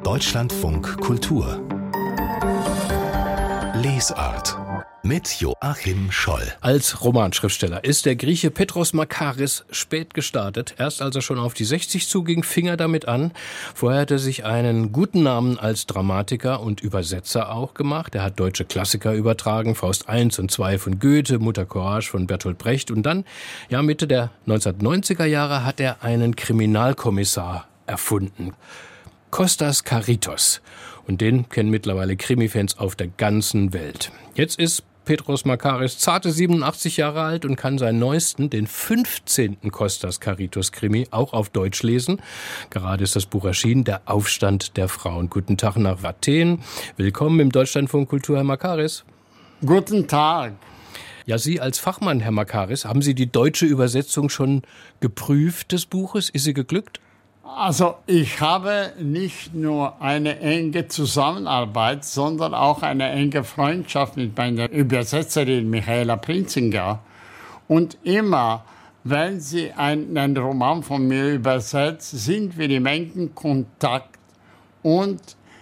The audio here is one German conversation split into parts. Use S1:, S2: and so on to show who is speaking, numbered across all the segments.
S1: Deutschlandfunk Kultur Lesart mit Joachim Scholl.
S2: Als Romanschriftsteller ist der Grieche Petros Makaris spät gestartet. Erst als er schon auf die 60 zuging, fing er damit an. Vorher hat er sich einen guten Namen als Dramatiker und Übersetzer auch gemacht. Er hat deutsche Klassiker übertragen, Faust I und II von Goethe, Mutter Courage von Bertolt Brecht. Und dann, Mitte der 1990er Jahre, hat er einen Kriminalkommissar erfunden. Kostas Karitos. Und den kennen mittlerweile Krimi-Fans auf der ganzen Welt. Jetzt ist Petros Makaris zarte 87 Jahre alt und kann seinen neuesten, den 15. Kostas Karitos-Krimi, auch auf Deutsch lesen. Gerade ist das Buch erschienen, Der Aufstand der Frauen. Guten Tag nach Athen. Willkommen im Deutschlandfunk Kultur, Herr Makaris.
S3: Guten Tag.
S2: Ja, Sie als Fachmann, Herr Makaris, haben Sie die deutsche Übersetzung schon geprüft des Buches? Ist sie geglückt?
S3: Also ich habe nicht nur eine enge Zusammenarbeit, sondern auch eine enge Freundschaft mit meiner Übersetzerin Michaela Prinzinger. Und immer, wenn sie einen Roman von mir übersetzt, sind wir im engen Kontakt und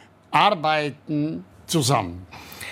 S3: arbeiten zusammen.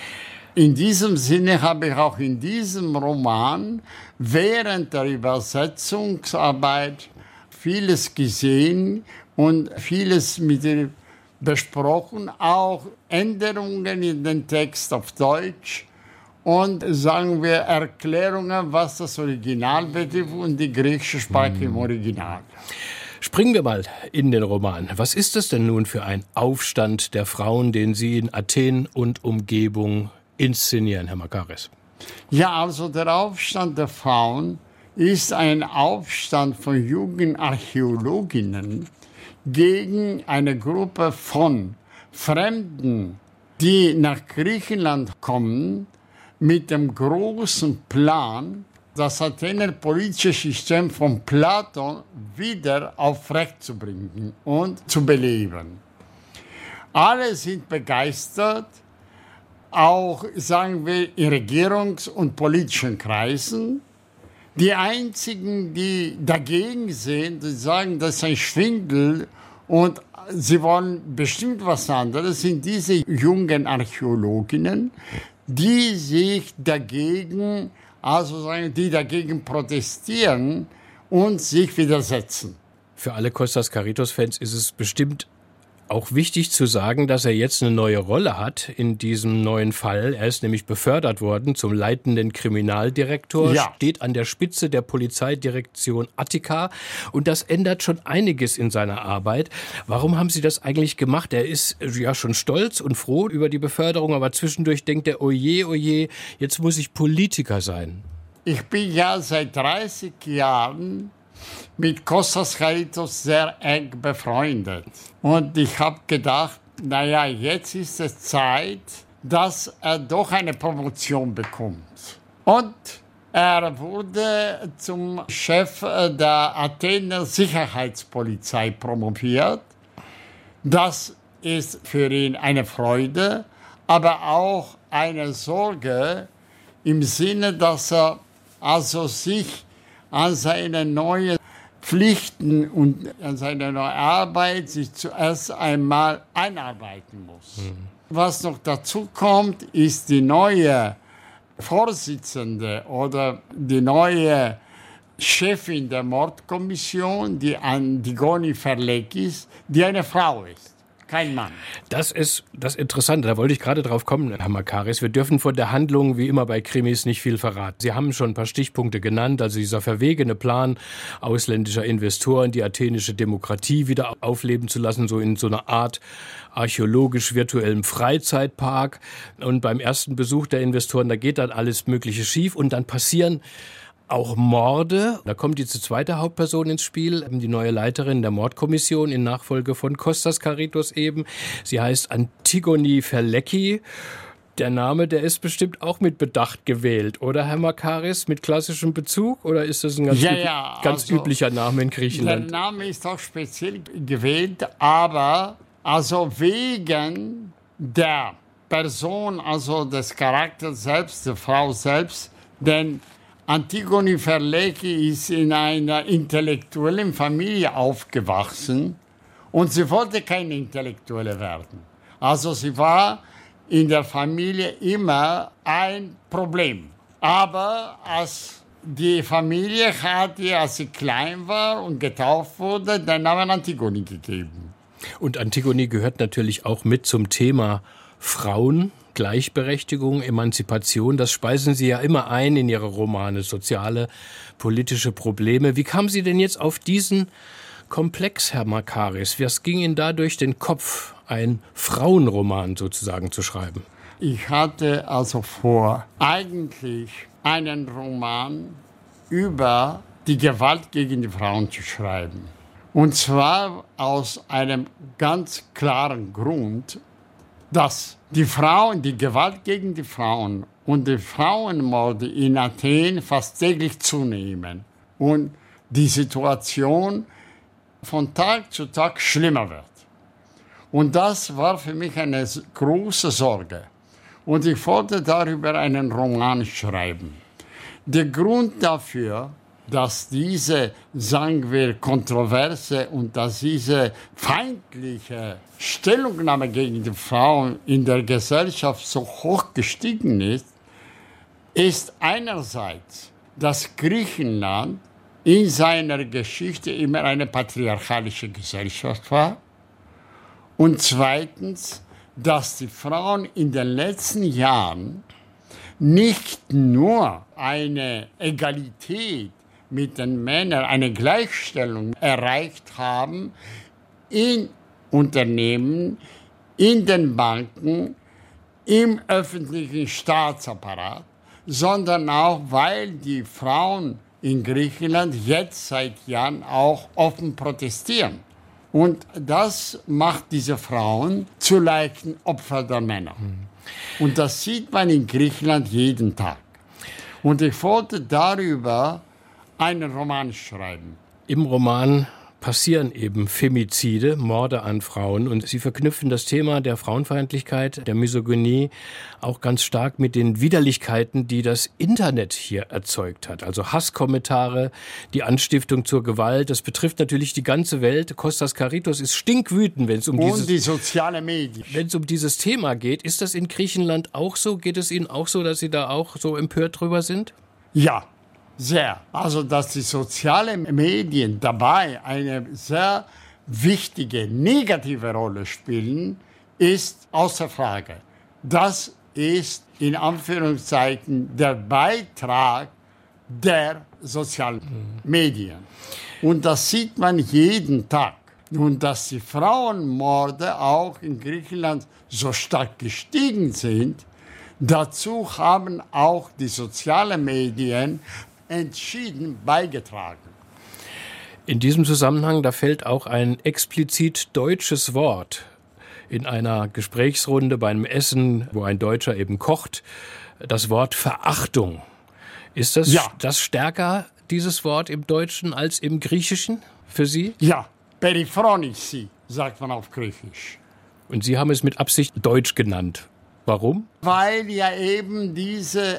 S3: In diesem Sinne habe ich auch in diesem Roman während der Übersetzungsarbeit vieles gesehen und vieles mit ihr besprochen, auch Änderungen in den Text auf Deutsch und, sagen wir, Erklärungen, was das Original betrifft und die griechische Sprache im Original.
S2: Springen wir mal in den Roman. Was ist es denn nun für ein Aufstand der Frauen, den Sie in Athen und Umgebung inszenieren, Herr Makaris?
S3: Ja, also der Aufstand der Frauen ist ein Aufstand von jungen Archäologinnen gegen eine Gruppe von Fremden, die nach Griechenland kommen, mit dem großen Plan, das Athener politische System von Platon wieder aufrechtzubringen und zu beleben. Alle sind begeistert, auch, sagen wir, in Regierungs- und politischen Kreisen. Die einzigen, die dagegen sind, die sagen, das ist ein Schwindel und sie wollen bestimmt was anderes, sind diese jungen Archäologinnen, die sich dagegen, also sagen, die dagegen protestieren und sich widersetzen.
S2: Für alle Kostas Karitos-Fans ist es bestimmt auch wichtig zu sagen, dass er jetzt eine neue Rolle hat in diesem neuen Fall. Er ist nämlich befördert worden zum leitenden Kriminaldirektor, steht an der Spitze der Polizeidirektion Attika und das ändert schon einiges in seiner Arbeit. Warum haben Sie das eigentlich gemacht? Er ist ja schon stolz und froh über die Beförderung, aber zwischendurch denkt er, oje, jetzt muss ich Politiker sein.
S3: Ich bin ja seit 30 Jahren mit Kostas Karitos sehr eng befreundet. Und ich habe gedacht, jetzt ist es Zeit, dass er doch eine Promotion bekommt. Und er wurde zum Chef der Athener Sicherheitspolizei promoviert. Das ist für ihn eine Freude, aber auch eine Sorge im Sinne, dass er also sich an seine neuen Pflichten und an seine neue Arbeit sich zuerst einmal einarbeiten muss. Was noch dazu kommt, ist die neue Vorsitzende oder die neue Chefin der Mordkommission, die Antigoni Verlegis, die eine Frau ist. Kein Mann.
S2: Das ist das Interessante, da wollte ich gerade drauf kommen, Herr Makaris. Wir dürfen von der Handlung, wie immer bei Krimis, nicht viel verraten. Sie haben schon ein paar Stichpunkte genannt, also dieser verwegene Plan ausländischer Investoren, die athenische Demokratie wieder aufleben zu lassen, so in so einer Art archäologisch-virtuellem Freizeitpark. Und beim ersten Besuch der Investoren, da geht dann alles Mögliche schief und dann passieren auch Morde. Da kommt diese zweite Hauptperson ins Spiel, die neue Leiterin der Mordkommission in Nachfolge von Kostas Karitos eben. Sie heißt Antigoni Verleggi. Der Name, der ist bestimmt auch mit Bedacht gewählt, oder Herr Makaris, mit klassischem Bezug? Oder ist das ein ganz üblicher Name in Griechenland?
S3: Der Name ist auch speziell gewählt, aber also wegen der Person, also des Charakters selbst, der Frau selbst, denn Antigoni Verleggi ist in einer intellektuellen Familie aufgewachsen Und sie wollte keine Intellektuelle werden. Also sie war in der Familie immer ein Problem. Aber als die Familie hat ihr, als sie klein war und getauft wurde, den Namen Antigone gegeben.
S2: Und Antigone gehört natürlich auch mit zum Thema Frauen, Gleichberechtigung, Emanzipation. Das speisen Sie ja immer ein in Ihre Romane, soziale, politische Probleme. Wie kamen Sie denn jetzt auf diesen Komplex, Herr Makarios? Was ging Ihnen da durch den Kopf, einen Frauenroman sozusagen zu schreiben?
S3: Ich hatte also vor, eigentlich einen Roman über die Gewalt gegen die Frauen zu schreiben. Und zwar aus einem ganz klaren Grund, dass die Frauen, die Gewalt gegen die Frauen und die Frauenmorde in Athen fast täglich zunehmen und die Situation von Tag zu Tag schlimmer wird. Und das war für mich eine große Sorge. Und ich wollte darüber einen Roman schreiben. Der Grund dafür, dass diese, sagen wir, Kontroverse und dass diese feindliche Stellungnahme gegen die Frauen in der Gesellschaft so hoch gestiegen ist einerseits, dass Griechenland in seiner Geschichte immer eine patriarchalische Gesellschaft war und zweitens, dass die Frauen in den letzten Jahren nicht nur eine Egalität mit den Männern, eine Gleichstellung erreicht haben in Unternehmen, in den Banken, im öffentlichen Staatsapparat, sondern auch, weil die Frauen in Griechenland jetzt seit Jahren auch offen protestieren. Und das macht diese Frauen zu leichten Opfern der Männer. Und das sieht man in Griechenland jeden Tag. Und ich wollte darüber einen Roman schreiben.
S2: Im Roman passieren eben Femizide, Morde an Frauen. Und Sie verknüpfen das Thema der Frauenfeindlichkeit, der Misogynie auch ganz stark mit den Widerlichkeiten, die das Internet hier erzeugt hat. Also Hasskommentare, die Anstiftung zur Gewalt. Das betrifft natürlich die ganze Welt. Kostas Karitos ist stinkwütend, wenn es um
S3: die sozialen Medien.
S2: Wenn es um dieses Thema geht. Ist das in Griechenland auch so? Geht es Ihnen auch so, dass Sie da auch so empört drüber sind?
S3: Ja. Sehr. Also, dass die sozialen Medien dabei eine sehr wichtige, negative Rolle spielen, ist außer Frage. Das ist in Anführungszeichen der Beitrag der sozialen Medien. Und das sieht man jeden Tag. Und dass die Frauenmorde auch in Griechenland so stark gestiegen sind, dazu haben auch die sozialen Medien entschieden beigetragen.
S2: In diesem Zusammenhang, da fällt auch ein explizit deutsches Wort in einer Gesprächsrunde bei einem Essen, wo ein Deutscher eben kocht, das Wort Verachtung. Ist das, das stärker, dieses Wort im Deutschen, als im Griechischen für Sie?
S3: Ja, Periphronici, sagt man auf Griechisch.
S2: Und Sie haben es mit Absicht Deutsch genannt. Warum?
S3: Weil ja eben diese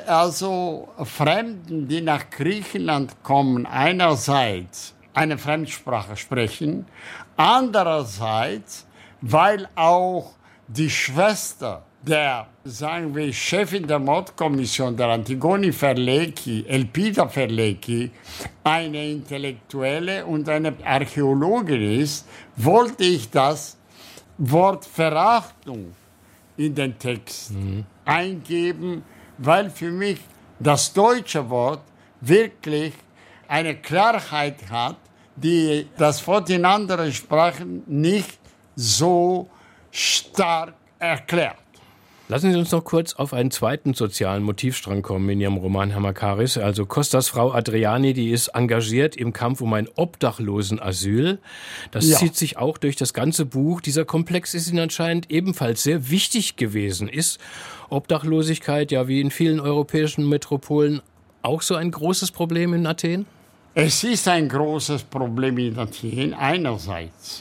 S3: Fremden, die nach Griechenland kommen, einerseits eine Fremdsprache sprechen, andererseits, weil auch die Schwester der, sagen wir, Chefin der Mordkommission, der Antigone Verleki, Elpida Verleki, eine Intellektuelle und eine Archäologin ist, wollte ich das Wort Verachtung in den Text eingeben, weil für mich das deutsche Wort wirklich eine Klarheit hat, die das Wort in anderen Sprachen nicht so stark erklärt.
S2: Lassen Sie uns noch kurz auf einen zweiten sozialen Motivstrang kommen in Ihrem Roman, Herr Makarios. Also Kostas Frau Adriani, die ist engagiert im Kampf um ein Obdachlosenasyl. Das zieht sich auch durch das ganze Buch. Dieser Komplex ist Ihnen anscheinend ebenfalls sehr wichtig gewesen. Ist Obdachlosigkeit ja wie in vielen europäischen Metropolen auch so ein großes Problem in Athen?
S3: Es ist ein großes Problem in Athen einerseits.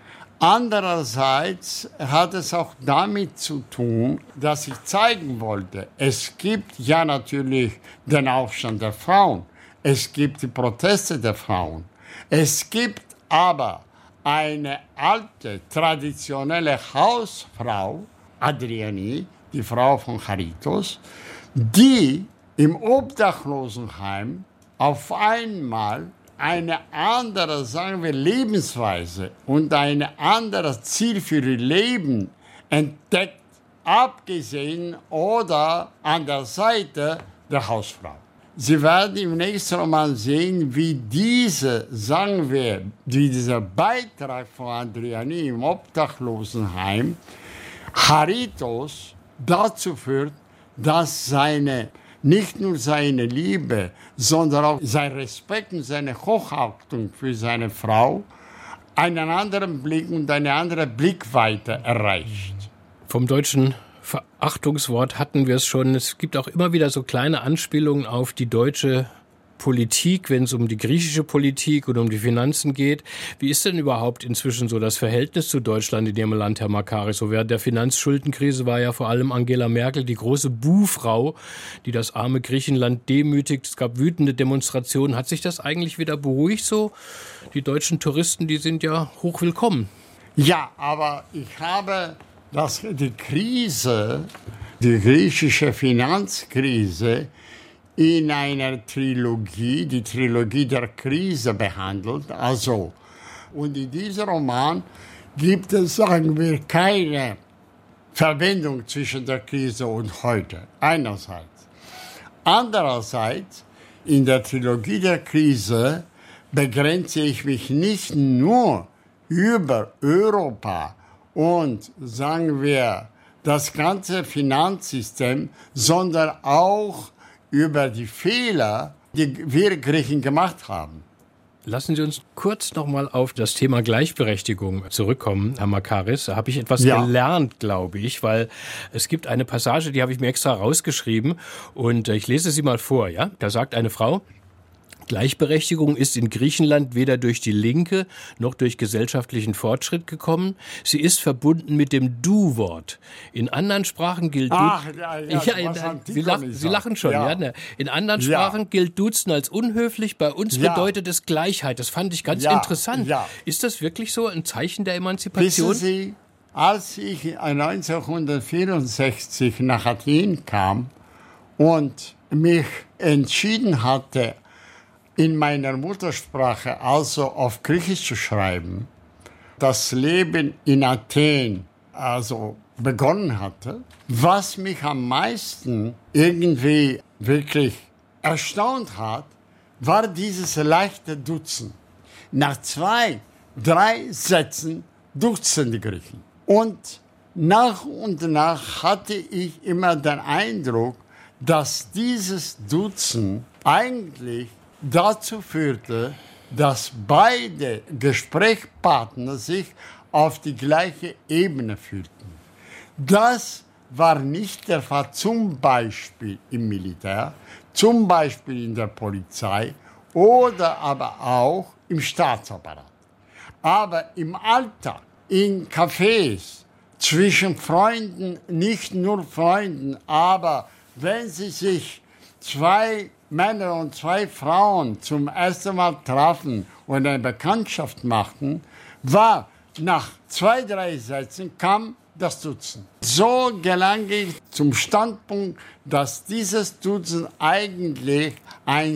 S3: Andererseits hat es auch damit zu tun, dass ich zeigen wollte, es gibt ja natürlich den Aufstand der Frauen, es gibt die Proteste der Frauen, es gibt aber eine alte, traditionelle Hausfrau, Adriani, die Frau von Charitos, die im Obdachlosenheim auf einmal eine andere, sagen wir, Lebensweise und ein anderes Ziel für ihr Leben entdeckt, abgesehen oder an der Seite der Hausfrau. Sie werden im nächsten Roman sehen, wie dieser Beitrag von Adriani im Obdachlosenheim Charitos dazu führt, dass nicht nur seine Liebe, sondern auch sein Respekt und seine Hochachtung für seine Frau einen anderen Blick und eine andere Blickweite erreicht.
S2: Vom deutschen Verachtungswort hatten wir es schon. Es gibt auch immer wieder so kleine Anspielungen auf die deutsche Politik, wenn es um die griechische Politik oder um die Finanzen geht. Wie ist denn überhaupt inzwischen so das Verhältnis zu Deutschland in Ihrem Land, Herr Makaris? So während der Finanzschuldenkrise war ja vor allem Angela Merkel die große Buhfrau, die das arme Griechenland demütigt. Es gab wütende Demonstrationen. Hat sich das eigentlich wieder beruhigt so? Die deutschen Touristen, die sind ja hochwillkommen.
S3: Ja, aber ich habe die griechische Finanzkrise, in einer Trilogie, die Trilogie der Krise behandelt. Und in diesem Roman gibt es, sagen wir, keine Verbindung zwischen der Krise und heute, einerseits. Andererseits, in der Trilogie der Krise begrenze ich mich nicht nur über Europa und, sagen wir, das ganze Finanzsystem, sondern auch über die Fehler, die wir Griechen gemacht haben.
S2: Lassen Sie uns kurz noch mal auf das Thema Gleichberechtigung zurückkommen, Herr Makaris. Da habe ich etwas gelernt, glaube ich, weil es gibt eine Passage, die habe ich mir extra rausgeschrieben und ich lese sie mal vor. Ja? Da sagt eine Frau: Gleichberechtigung ist in Griechenland weder durch die Linke noch durch gesellschaftlichen Fortschritt gekommen. Sie ist verbunden mit dem Du-Wort. In anderen Sprachen gilt Sie lachen schon. Ja. Ja, in anderen Sprachen gilt Duzen als unhöflich. Bei uns bedeutet es Gleichheit. Das fand ich ganz interessant. Ja. Ist das wirklich so ein Zeichen der Emanzipation?
S3: Wissen Sie, als ich 1964 nach Athen kam und mich entschieden hatte, in meiner Muttersprache, also auf Griechisch zu schreiben, das Leben in Athen begonnen hatte, was mich am meisten irgendwie wirklich erstaunt hat, war dieses leichte Duzen. Nach 2, 3 Sätzen duzen die Griechen. Und nach hatte ich immer den Eindruck, dass dieses Duzen eigentlich dazu führte, dass beide Gesprächspartner sich auf die gleiche Ebene fühlten. Das war nicht der Fall, zum Beispiel im Militär, zum Beispiel in der Polizei oder aber auch im Staatsapparat. Aber im Alltag, in Cafés, zwischen Freunden, nicht nur Freunden, aber wenn sie sich 2 Männer und 2 Frauen zum ersten Mal trafen und eine Bekanntschaft machten, war nach 2, 3 Sätzen kam das Duzen. So gelang ich zum Standpunkt, dass dieses Duzen eigentlich ein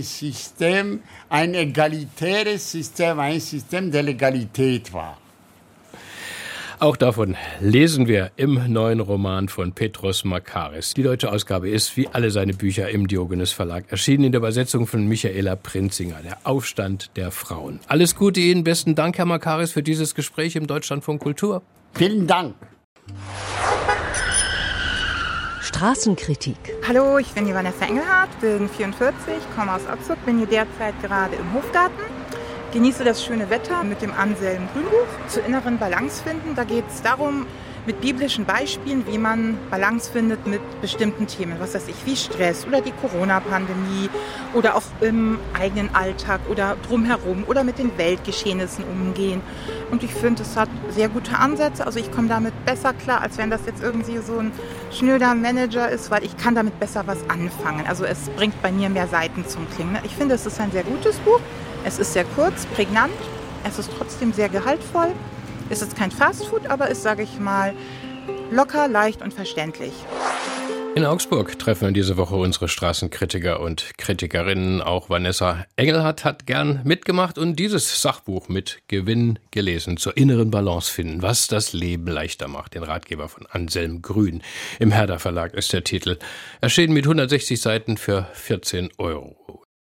S3: egalitäres System, ein System der Legalität war.
S2: Auch davon lesen wir im neuen Roman von Petros Makaris. Die deutsche Ausgabe ist, wie alle seine Bücher, im Diogenes Verlag erschienen, in der Übersetzung von Michaela Prinzinger, Der Aufstand der Frauen. Alles Gute Ihnen, besten Dank, Herr Makaris, für dieses Gespräch im Deutschlandfunk Kultur.
S3: Vielen Dank.
S4: Straßenkritik.
S5: Hallo, ich bin Vanessa Engelhardt, bin 44, komme aus Otzug, bin hier derzeit gerade im Hofgarten. Genieße das schöne Wetter mit dem Anselm Grünbuch. Zur inneren Balance finden, da geht es darum, mit biblischen Beispielen, wie man Balance findet mit bestimmten Themen. Was weiß ich, wie Stress oder die Corona-Pandemie oder auch im eigenen Alltag oder drumherum oder mit den Weltgeschehnissen umgehen. Und ich finde, es hat sehr gute Ansätze. Also ich komme damit besser klar, als wenn das jetzt irgendwie so ein schnöder Manager ist, weil ich kann damit besser was anfangen. Also es bringt bei mir mehr Seiten zum Klingen. Ich finde, es ist ein sehr gutes Buch. Es ist sehr kurz, prägnant. Es ist trotzdem sehr gehaltvoll. Es ist kein Fastfood, aber ist, sage ich mal, locker, leicht und verständlich.
S2: In Augsburg treffen wir diese Woche unsere Straßenkritiker und Kritikerinnen. Auch Vanessa Engelhardt hat gern mitgemacht und dieses Sachbuch mit Gewinn gelesen. Zur inneren Balance finden, was das Leben leichter macht. Den Ratgeber von Anselm Grün. Im Herder Verlag ist der Titel. Erschienen mit 160 Seiten für 14 €.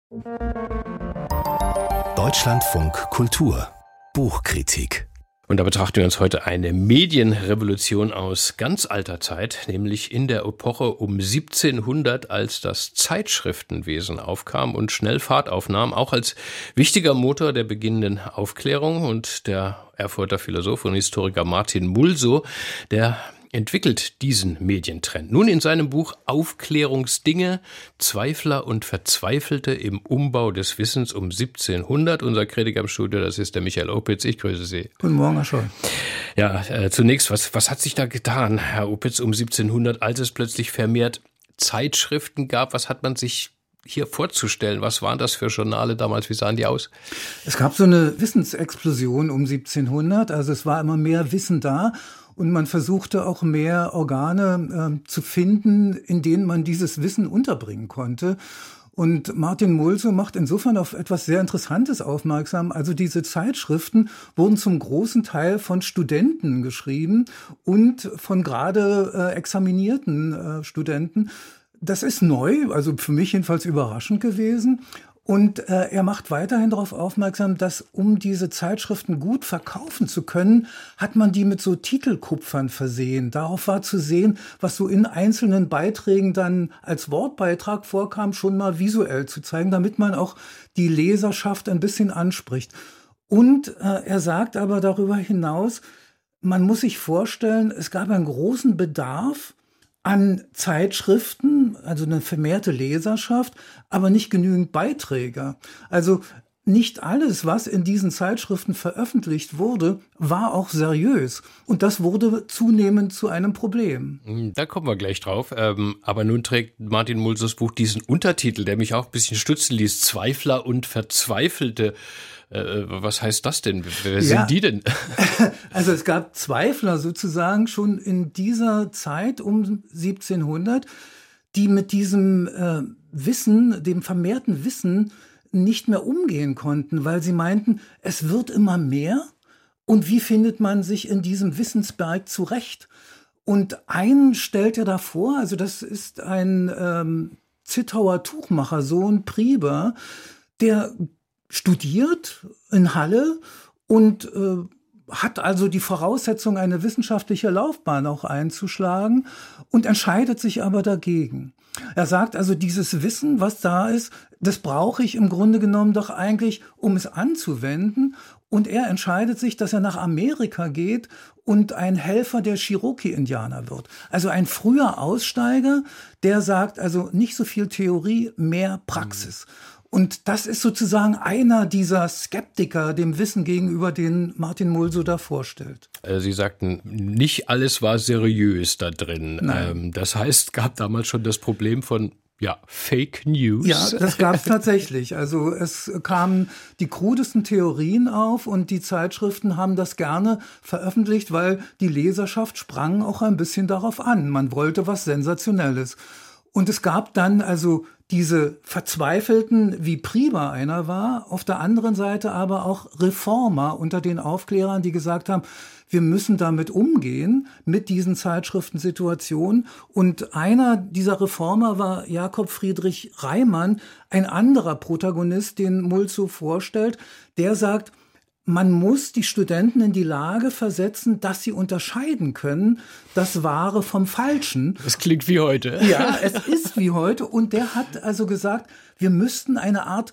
S1: Deutschlandfunk Kultur Buchkritik.
S2: Und da betrachten wir uns heute eine Medienrevolution aus ganz alter Zeit, nämlich in der Epoche um 1700, als das Zeitschriftenwesen aufkam und schnell Fahrt aufnahm, auch als wichtiger Motor der beginnenden Aufklärung. Und der Erfurter Philosoph und Historiker Martin Mulsow, der entwickelt diesen Medientrend. Nun in seinem Buch Aufklärungsdinge, Zweifler und Verzweifelte im Umbau des Wissens um 1700. Unser Kritiker im Studio, das ist der Michael Opitz. Ich grüße Sie.
S4: Guten Morgen, Herr Scholl.
S2: Ja, zunächst, was hat sich da getan, Herr Opitz, um 1700, als es plötzlich vermehrt Zeitschriften gab? Was hat man sich hier vorzustellen? Was waren das für Journale damals? Wie sahen die aus?
S4: Es gab so eine Wissensexplosion um 1700. Also es war immer mehr Wissen da. Und man versuchte auch mehr Organe zu finden, in denen man dieses Wissen unterbringen konnte. Und Martin Mulsow macht insofern auf etwas sehr Interessantes aufmerksam. Also diese Zeitschriften wurden zum großen Teil von Studenten geschrieben und von gerade examinierten Studenten. Das ist neu, also für mich jedenfalls überraschend gewesen. Und er macht weiterhin darauf aufmerksam, dass um diese Zeitschriften gut verkaufen zu können, hat man die mit so Titelkupfern versehen. Darauf war zu sehen, was so in einzelnen Beiträgen dann als Wortbeitrag vorkam, schon mal visuell zu zeigen, damit man auch die Leserschaft ein bisschen anspricht. Und er sagt aber darüber hinaus, man muss sich vorstellen, es gab einen großen Bedarf an Zeitschriften, also eine vermehrte Leserschaft, aber nicht genügend Beiträge. Also nicht alles, was in diesen Zeitschriften veröffentlicht wurde, war auch seriös. Und das wurde zunehmend zu einem Problem.
S2: Da kommen wir gleich drauf. Aber nun trägt Martin Mulsows Buch diesen Untertitel, der mich auch ein bisschen stutzen ließ. Zweifler und Verzweifelte. Was heißt das denn? Wer sind die denn?
S4: Also es gab Zweifler sozusagen schon in dieser Zeit um 1700, die mit diesem Wissen, dem vermehrten Wissen, nicht mehr umgehen konnten, weil sie meinten, es wird immer mehr und wie findet man sich in diesem Wissensberg zurecht? Und einen stellt er da vor, also das ist ein Zittauer Tuchmachersohn, Prieber, der studiert in Halle und hat also die Voraussetzung, eine wissenschaftliche Laufbahn auch einzuschlagen und entscheidet sich aber dagegen. Er sagt also, dieses Wissen, was da ist, das brauche ich im Grunde genommen doch eigentlich, um es anzuwenden. Und er entscheidet sich, dass er nach Amerika geht und ein Helfer der Cherokee-Indianer wird. Also ein früher Aussteiger, der sagt also nicht so viel Theorie, mehr Praxis. Und das ist sozusagen einer dieser Skeptiker dem Wissen gegenüber, den Martin Mulsow da vorstellt.
S2: Sie sagten, nicht alles war seriös da drin. Das heißt, gab damals schon das Problem von Fake News.
S4: Ja, das gab es tatsächlich. Also es kamen die krudesten Theorien auf und die Zeitschriften haben das gerne veröffentlicht, weil die Leserschaft sprang auch ein bisschen darauf an. Man wollte was Sensationelles. Und es gab dann also diese Verzweifelten, wie Prieber einer war, auf der anderen Seite aber auch Reformer unter den Aufklärern, die gesagt haben, wir müssen damit umgehen, mit diesen Zeitschriftensituationen. Und einer dieser Reformer war Jakob Friedrich Reimann, ein anderer Protagonist, den Mulsow vorstellt, der sagt, man muss die Studenten in die Lage versetzen, dass sie unterscheiden können, das Wahre vom Falschen.
S2: Das klingt wie heute.
S4: Ja, es ist wie heute. Und der hat also gesagt, wir müssten eine Art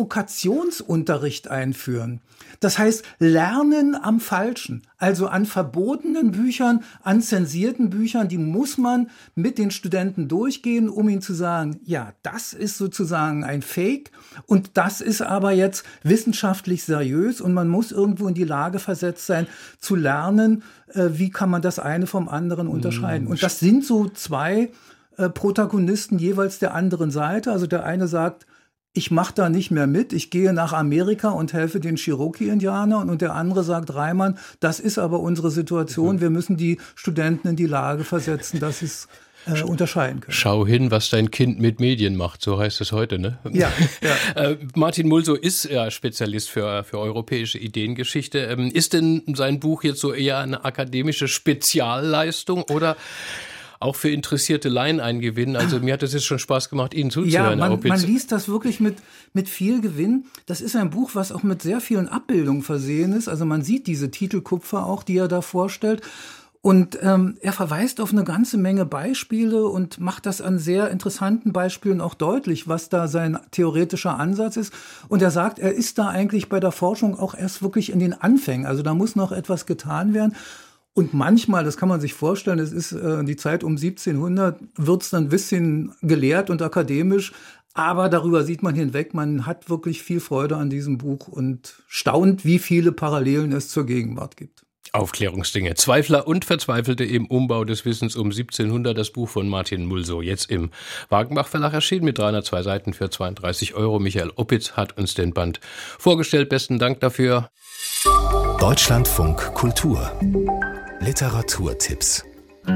S4: Provokationsunterricht einführen. Das heißt, Lernen am Falschen, also an verbotenen Büchern, an zensierten Büchern, die muss man mit den Studenten durchgehen, um ihnen zu sagen, ja, das ist sozusagen ein Fake und das ist aber jetzt wissenschaftlich seriös und man muss irgendwo in die Lage versetzt sein, zu lernen, wie kann man das eine vom anderen unterscheiden. Und das sind so zwei Protagonisten jeweils der anderen Seite. Also der eine sagt, ich mache da nicht mehr mit, ich gehe nach Amerika und helfe den Cherokee-Indianern. Und der andere sagt, Reimann, das ist aber unsere Situation, wir müssen die Studenten in die Lage versetzen, dass sie es unterscheiden können.
S2: Schau hin, was dein Kind mit Medien macht, so heißt es heute, ne?
S4: Ja.
S2: Martin Mulsow ist ja Spezialist für europäische Ideengeschichte. Ist denn sein Buch jetzt so eher eine akademische Spezialleistung oder auch für interessierte Laien ein Gewinn? Also mir hat es jetzt schon Spaß gemacht, Ihnen zuzuhören.
S4: Ja, man liest das wirklich mit viel Gewinn. Das ist ein Buch, was auch mit sehr vielen Abbildungen versehen ist. Also man sieht diese Titelkupfer auch, die er da vorstellt. Und er verweist auf eine ganze Menge Beispiele und macht das an sehr interessanten Beispielen auch deutlich, was da sein theoretischer Ansatz ist. Und er sagt, er ist da eigentlich bei der Forschung auch erst wirklich in den Anfängen. Also da muss noch etwas getan werden. Und manchmal, das kann man sich vorstellen, es ist die Zeit um 1700, wird es dann ein bisschen gelehrt und akademisch. Aber darüber sieht man hinweg, man hat wirklich viel Freude an diesem Buch und staunt, wie viele Parallelen es zur Gegenwart gibt.
S2: Aufklärungsdinge. Zweifler und Verzweifelte im Umbau des Wissens um 1700. Das Buch von Martin Mulsow, jetzt im Wagenbach Verlag erschienen mit 302 Seiten für 32 €. Michael Oppitz hat uns den Band vorgestellt. Besten Dank dafür.
S1: Deutschlandfunk Kultur. Literaturtipps.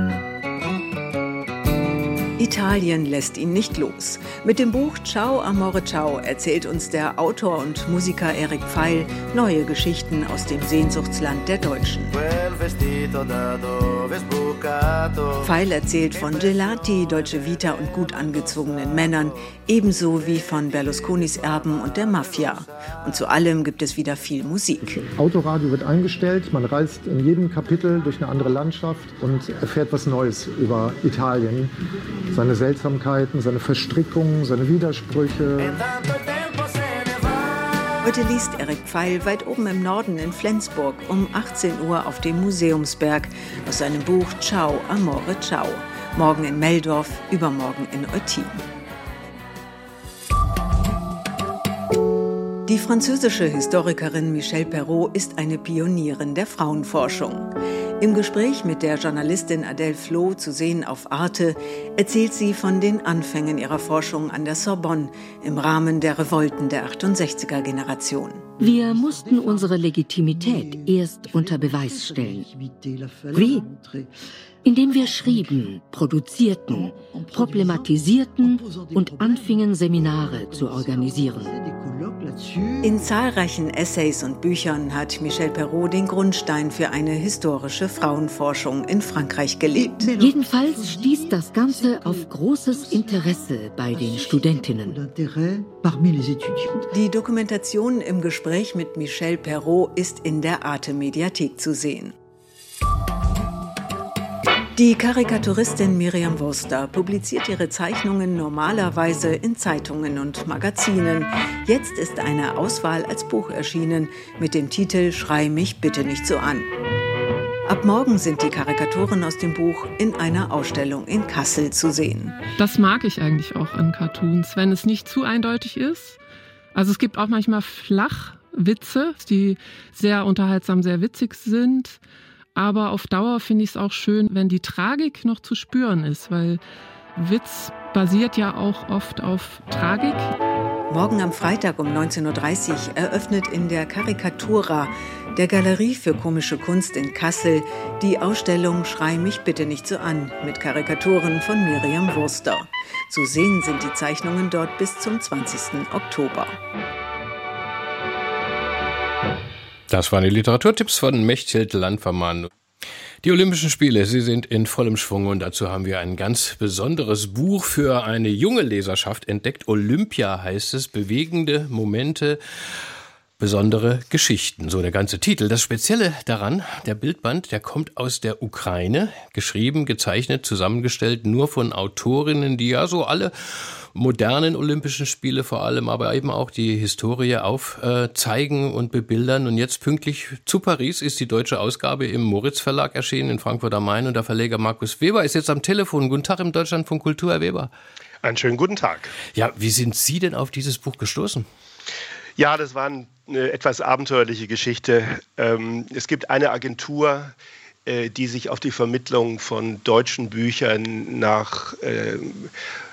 S6: Italien lässt ihn nicht los. Mit dem Buch Ciao Amore Ciao erzählt uns der Autor und Musiker Eric Pfeil neue Geschichten aus dem Sehnsuchtsland der Deutschen. Pfeil erzählt von Gelati, Dolce Vita und gut angezogenen Männern, ebenso wie von Berlusconis Erben und der Mafia. Und zu allem gibt es wieder viel Musik.
S7: Autoradio wird eingestellt, man reist in jedem Kapitel durch eine andere Landschaft und erfährt was Neues über Italien. Seine Seltsamkeiten, seine Verstrickungen, seine Widersprüche.
S6: Heute liest Eric Pfeil weit oben im Norden in Flensburg um 18 Uhr auf dem Museumsberg aus seinem Buch Ciao Amore Ciao. Morgen in Meldorf, übermorgen in Eutin. Die französische Historikerin Michèle Perrault ist eine Pionierin der Frauenforschung. Im Gespräch mit der Journalistin Adèle Flo, zu sehen auf Arte, erzählt sie von den Anfängen ihrer Forschung an der Sorbonne im Rahmen der Revolten der 68er-Generation.
S8: Wir mussten unsere Legitimität erst unter Beweis stellen. Wie? Indem wir schrieben, produzierten, problematisierten und anfingen, Seminare zu organisieren.
S6: In zahlreichen Essays und Büchern hat Michèle Perrault den Grundstein für eine historische Frauenforschung in Frankreich gelegt.
S8: Jedenfalls stieß das Ganze auf großes Interesse bei den Studentinnen.
S6: Die Dokumentation im Gespräch mit Michèle Perrault ist in der Arte-Mediathek zu sehen. Die Karikaturistin Miriam Wurster publiziert ihre Zeichnungen normalerweise in Zeitungen und Magazinen. Jetzt ist eine Auswahl als Buch erschienen mit dem Titel »Schrei mich bitte nicht so an«. Ab morgen sind die Karikaturen aus dem Buch in einer Ausstellung in Kassel zu sehen.
S9: Das mag ich eigentlich auch an Cartoons, wenn es nicht zu eindeutig ist. Also es gibt auch manchmal Flachwitze, die sehr unterhaltsam, sehr witzig sind. Aber auf Dauer finde ich es auch schön, wenn die Tragik noch zu spüren ist, weil Witz basiert ja auch oft auf Tragik.
S6: Morgen am Freitag um 19.30 Uhr eröffnet in der Karikatura, der Galerie für komische Kunst in Kassel, die Ausstellung »Schrei mich bitte nicht so an« mit Karikaturen von Miriam Wurster. Zu sehen sind die Zeichnungen dort bis zum 20. Oktober.
S2: Das waren die Literaturtipps von Mechthild Landvermann. Die Olympischen Spiele, sie sind in vollem Schwung und dazu haben wir ein ganz besonderes Buch für eine junge Leserschaft entdeckt. Olympia heißt es, bewegende Momente, besondere Geschichten, so der ganze Titel. Das Spezielle daran, der Bildband, der kommt aus der Ukraine, geschrieben, gezeichnet, zusammengestellt, nur von Autorinnen, die ja so alle modernen Olympischen Spiele vor allem, aber eben auch die Historie aufzeigen und bebildern. Und jetzt pünktlich zu Paris ist die deutsche Ausgabe im Moritz Verlag erschienen in Frankfurt am Main und der Verleger Markus Weber ist jetzt am Telefon. Guten Tag im Deutschlandfunk Kultur, Herr Weber.
S10: Einen schönen guten Tag.
S2: Ja, wie sind Sie denn auf dieses Buch gestoßen?
S10: Ja, das war eine etwas abenteuerliche Geschichte. Es gibt eine Agentur, die sich auf die Vermittlung von deutschen Büchern nach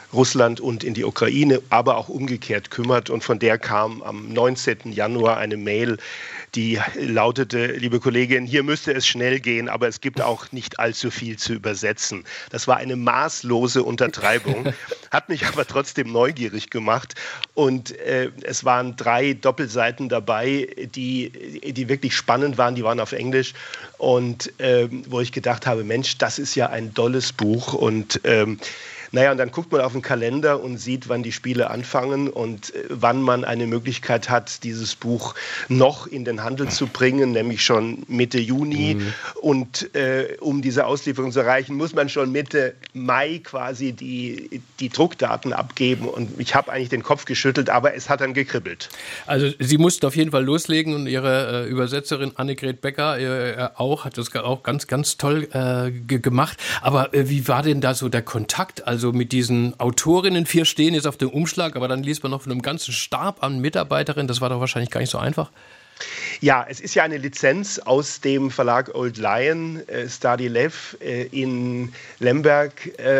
S10: Russland und in die Ukraine, aber auch umgekehrt kümmert. Und von der kam am 19. Januar eine Mail, die lautete: Liebe Kollegin, hier müsste es schnell gehen, aber es gibt auch nicht allzu viel zu übersetzen. Das war eine maßlose Untertreibung, hat mich aber trotzdem neugierig gemacht. Und es waren 3 Doppelseiten dabei, die wirklich spannend waren. Die waren auf Englisch. Und wo ich gedacht habe, Mensch, das ist ja ein tolles Buch. Und und dann guckt man auf den Kalender und sieht, wann die Spiele anfangen und wann man eine Möglichkeit hat, dieses Buch noch in den Handel zu bringen, nämlich schon Mitte Juni. Und um diese Auslieferung zu erreichen, muss man schon Mitte Mai quasi die Druckdaten abgeben. Und ich habe eigentlich den Kopf geschüttelt, aber es hat dann gekribbelt.
S2: Also Sie mussten auf jeden Fall loslegen und Ihre Übersetzerin Annegret Becker hat das auch ganz, ganz toll gemacht. Aber wie war denn da so der Kontakt? Also mit diesen Autorinnen, 4 stehen jetzt auf dem Umschlag, aber dann liest man noch von einem ganzen Stab an Mitarbeiterinnen. Das war doch wahrscheinlich gar nicht so einfach.
S10: Ja, es ist ja eine Lizenz aus dem Verlag Old Lion, Stanilev in Lemberg,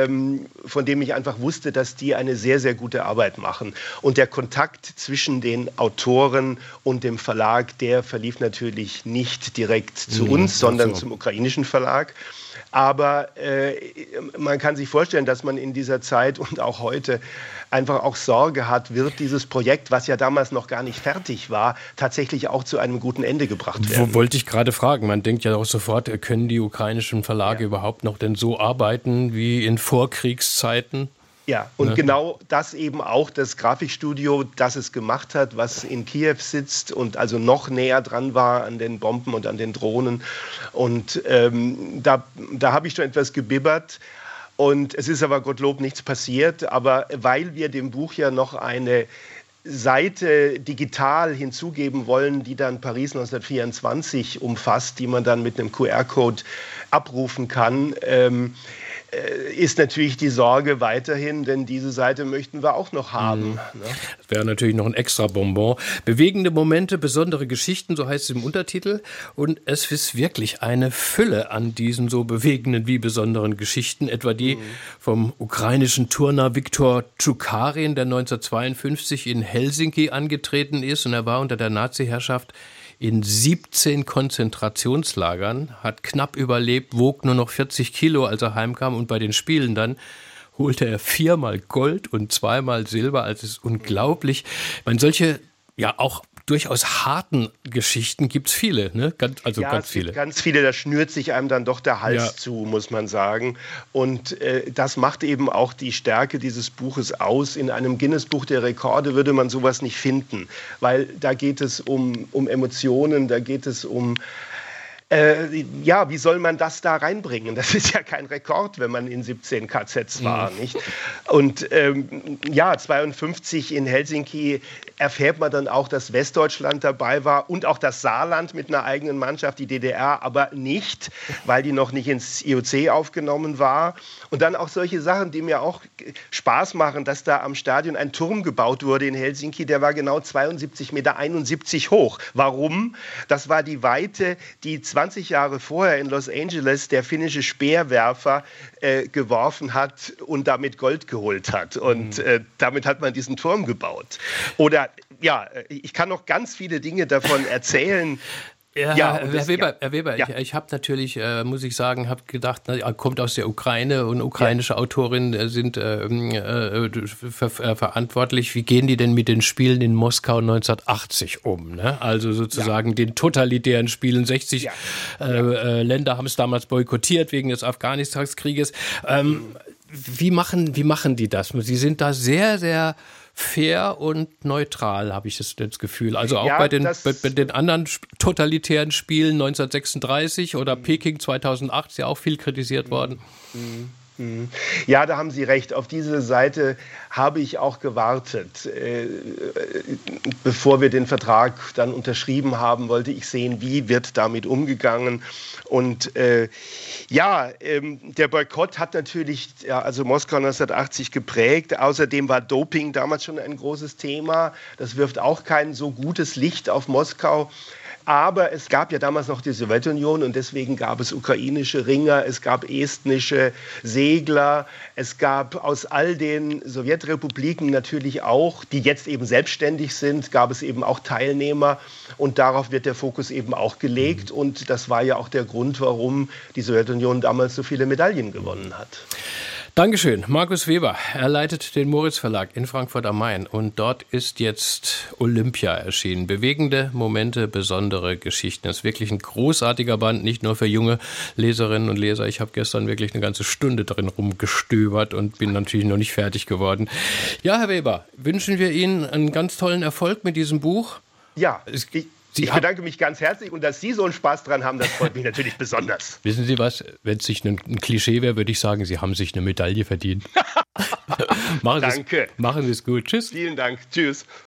S10: von dem ich einfach wusste, dass die eine sehr, sehr gute Arbeit machen. Und der Kontakt zwischen den Autoren und dem Verlag, der verlief natürlich nicht direkt zu uns, sondern zum ukrainischen Verlag. Aber man kann sich vorstellen, dass man in dieser Zeit und auch heute einfach auch Sorge hat, wird dieses Projekt, was ja damals noch gar nicht fertig war, tatsächlich auch zu einem guten Ende gebracht werden.
S2: Wollte ich gerade fragen. Man denkt ja auch sofort, können die ukrainischen Verlage überhaupt noch denn so arbeiten wie in Vorkriegszeiten?
S10: Ja, und genau das eben auch das Grafikstudio, das es gemacht hat, was in Kiew sitzt und also noch näher dran war an den Bomben und an den Drohnen. Und da habe ich schon etwas gebibbert. Und es ist aber Gottlob nichts passiert. Aber weil wir dem Buch ja noch eine Seite digital hinzugeben wollen, die dann Paris 1924 umfasst, die man dann mit einem QR-Code abrufen kann, ist natürlich die Sorge weiterhin, denn diese Seite möchten wir auch noch haben.
S2: Das wäre natürlich noch ein extra Bonbon. Bewegende Momente, besondere Geschichten, so heißt es im Untertitel. Und es ist wirklich eine Fülle an diesen so bewegenden wie besonderen Geschichten. Etwa die vom ukrainischen Turner Viktor Tschukarin, der 1952 in Helsinki angetreten ist. Und er war unter der Nazi-Herrschaft in 17 Konzentrationslagern, hat knapp überlebt, wog nur noch 40 Kilo, als er heimkam. Und bei den Spielen dann holte er 4-mal Gold und 2-mal Silber. Also es ist unglaublich. Ich meine, solche ja auch durchaus harten Geschichten gibt es viele, ne? Ganz viele.
S10: Ganz viele, da schnürt sich einem dann doch der Hals zu, muss man sagen. Und das macht eben auch die Stärke dieses Buches aus. In einem Guinness-Buch der Rekorde würde man sowas nicht finden, weil da geht es um Emotionen, da geht es um wie soll man das da reinbringen? Das ist ja kein Rekord, wenn man in 17 KZs war, nicht? Und 52 in Helsinki erfährt man dann auch, dass Westdeutschland dabei war und auch das Saarland mit einer eigenen Mannschaft, die DDR aber nicht, weil die noch nicht ins IOC aufgenommen war. Und dann auch solche Sachen, die mir auch Spaß machen, dass da am Stadion ein Turm gebaut wurde in Helsinki, der war genau 72,71 Meter hoch. Warum? Das war die Weite, die 20 Jahre vorher in Los Angeles der finnische Speerwerfer geworfen hat und damit Gold geholt hat. Und damit hat man diesen Turm gebaut. Oder ich kann noch ganz viele Dinge davon erzählen.
S2: Herr Weber, ich habe natürlich, muss ich sagen, habe gedacht, er kommt aus der Ukraine und ukrainische Autorinnen sind verantwortlich. Wie gehen die denn mit den Spielen in Moskau 1980 um? Ne? Also sozusagen den totalitären Spielen. 60 Länder haben es damals boykottiert wegen des Afghanistankrieges. Wie machen die das? Sie sind da sehr, sehr fair und neutral, habe ich das Gefühl. Also auch bei den anderen totalitären Spielen 1936 oder Peking 2008 ist ja auch viel kritisiert worden.
S10: Ja, da haben Sie recht. Auf diese Seite habe ich auch gewartet. Bevor wir den Vertrag dann unterschrieben haben, wollte ich sehen, wie wird damit umgegangen. Und der Boykott hat natürlich Moskau 1980 geprägt. Außerdem war Doping damals schon ein großes Thema. Das wirft auch kein so gutes Licht auf Moskau. Aber es gab ja damals noch die Sowjetunion und deswegen gab es ukrainische Ringer, es gab estnische Segler, es gab aus all den Sowjetrepubliken natürlich auch, die jetzt eben selbstständig sind, gab es eben auch Teilnehmer und darauf wird der Fokus eben auch gelegt und das war ja auch der Grund, warum die Sowjetunion damals so viele Medaillen gewonnen hat.
S2: Dankeschön. Markus Weber, er leitet den Moritz Verlag in Frankfurt am Main und dort ist jetzt Olympia erschienen. Bewegende Momente, besondere Geschichten. Das ist wirklich ein großartiger Band, nicht nur für junge Leserinnen und Leser. Ich habe gestern wirklich eine ganze Stunde drin rumgestöbert und bin natürlich noch nicht fertig geworden. Ja, Herr Weber, wünschen wir Ihnen einen ganz tollen Erfolg mit diesem Buch.
S10: Ja, ich bedanke mich ganz herzlich und dass Sie so einen Spaß dran haben, das freut mich natürlich besonders.
S2: Wissen Sie was, wenn es nicht ein Klischee wäre, würde ich sagen, Sie haben sich eine Medaille verdient. Machen
S10: Danke.
S2: Machen Sie es gut. Tschüss.
S10: Vielen Dank. Tschüss.